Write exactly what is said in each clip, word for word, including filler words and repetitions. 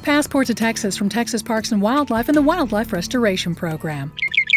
Passport to Texas from Texas Parks and Wildlife and the Wildlife Restoration Program.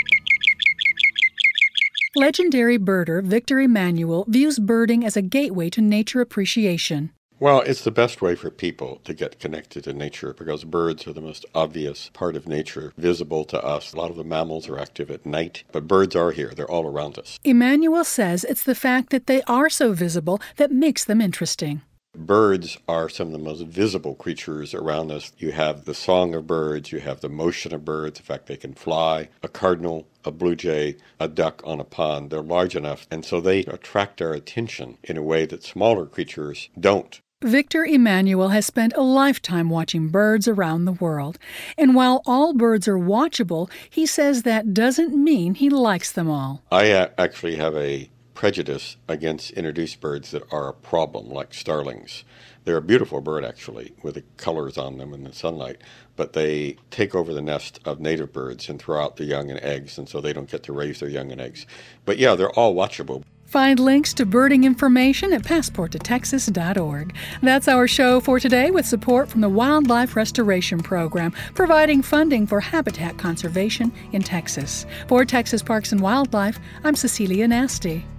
Legendary birder Victor Emanuel views birding as a gateway to nature appreciation. Well, it's the best way for people to get connected to nature because birds are the most obvious part of nature, visible to us. A lot of the mammals are active at night, but birds are here. They're all around us. Emanuel says it's the fact that they are so visible that makes them interesting. Birds are some of the most visible creatures around us. You have the song of birds, you have the motion of birds, the fact they can fly, a cardinal, a blue jay, a duck on a pond. They're large enough, and so they attract our attention in a way that smaller creatures don't. Victor Emanuel has spent a lifetime watching birds around the world. And while all birds are watchable, he says that doesn't mean he likes them all. I uh, actually have a prejudice against introduced birds that are a problem, like starlings. They're a beautiful bird, actually, with the colors on them in the sunlight, but they take over the nest of native birds and throw out the young and eggs, and so they don't get to raise their young and eggs. But yeah, they're all watchable. Find links to birding information at passport to texas dot org. That's our show for today with support from the Wildlife Restoration Program, providing funding for habitat conservation in Texas. For Texas Parks and Wildlife, I'm Cecilia Nasty.